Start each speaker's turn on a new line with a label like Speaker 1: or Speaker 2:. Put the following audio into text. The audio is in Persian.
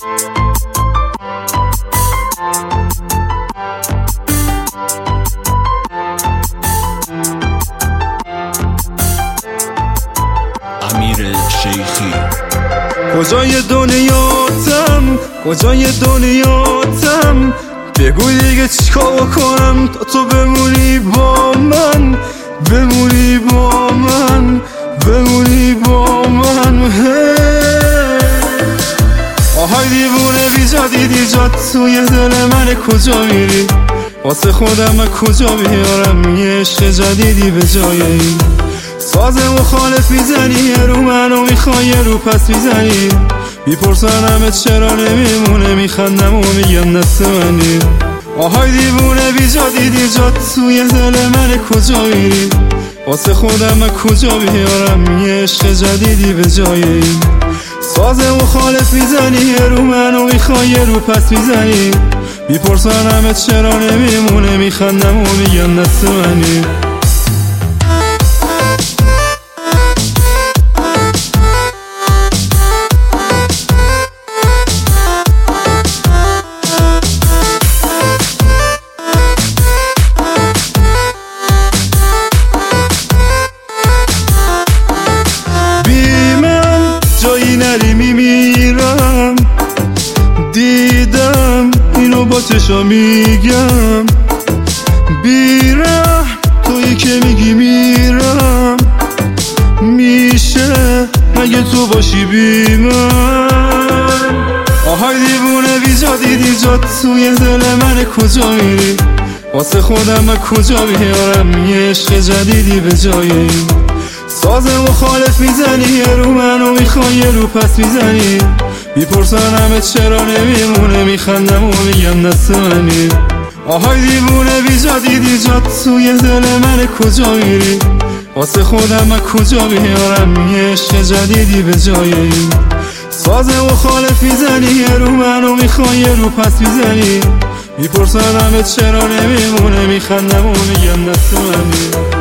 Speaker 1: امیر شیخی.
Speaker 2: کجای دنیاتم، کجای دنیاتم، بگو دیگه چیکار کنم تا تو بمونی با من، بمونی با من، بمونی با من. آهای دیوونه بیجا دیدی جات توی دل من، کجا میری؟ واسه خودم من کجا بیارم یه عشق جدیدی به جای این؟ ساز مخالف میزنی، رو منو میخوای رو پس میزنی، میپرسنم چرا نمیمونه، میخندم و میگم دست منی. آهای دیوونه بیجا دیدی جات توی دل من، کجا میری؟ واسه خودم من کجا بیارم یه عشق جدیدی به جای این؟ ساز مخالف میزنی، رو منو میخوای رو پس میزنی، میپرسنم چرا نمیمونه، میخندم و میگم دست منی. نری میمیرم، دیدم اینو با چشا میگم، بیرم تویی که میگی میرم، میشه مگه تو باشی بی من؟ آهای دیوونه بیجا دیدی جات توی دل من، کجا میری؟ واسه خودم من کجا بیارم یه عشق جدیدی به جای این؟ ساز مخالف میزنی، رو منو میخوای رو پس میزنی، میپرسنم چرا نمیمونه، میخندم و میگم دست منی. آهای دیوونه بیجا دیدی جات توی دل من، کجا میری؟ واسه خودم من کجا بیارم یه عشق جدیدی به جای این؟ ساز مخالف میزنی، رو منو میخوای رو پس میزنی، میپرسنم چرا نمیمونه، میخندم و میگم دست منی.